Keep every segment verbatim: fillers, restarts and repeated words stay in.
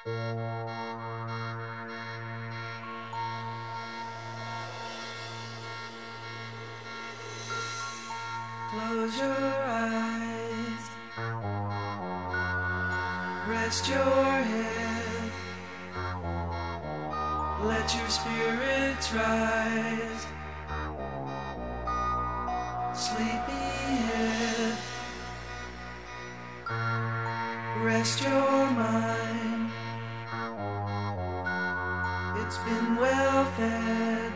Close your eyes, rest your head, let your spirits rise. Sleepyhead, rest your mind. It's been well fed.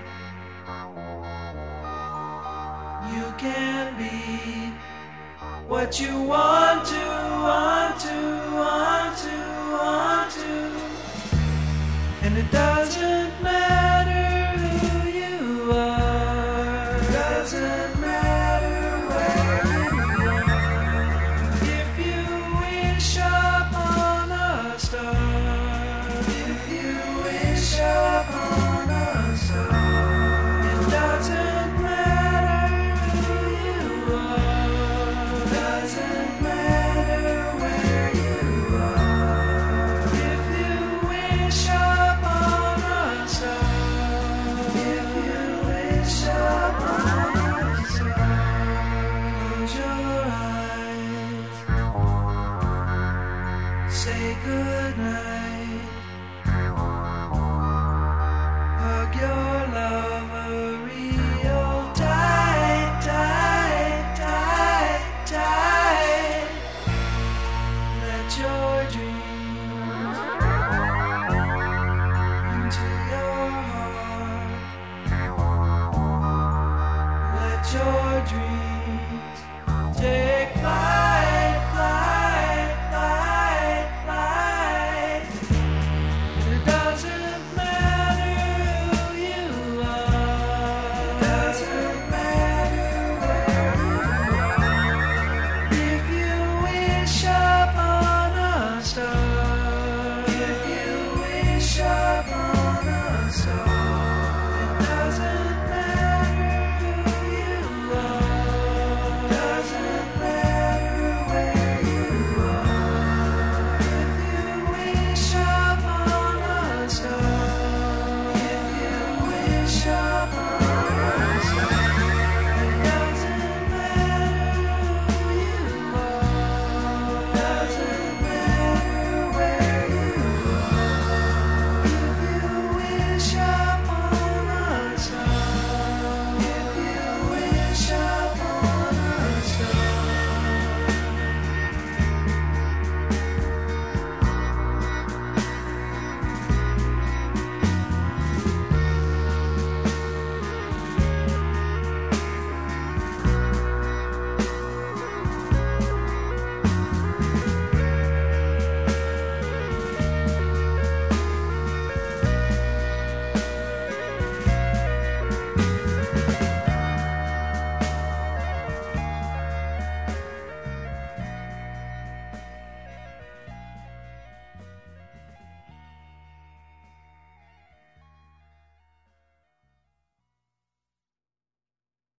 You can be what you want to, want to, want to, want to. And it doesn't matter who you are. It doesn't matter where you are. If you wish upon a star, if you wish upon a star, it doesn't matter who you are. Doesn't matter where you are. If you wish upon a star, if you wish upon a star, close your eyes, say good night.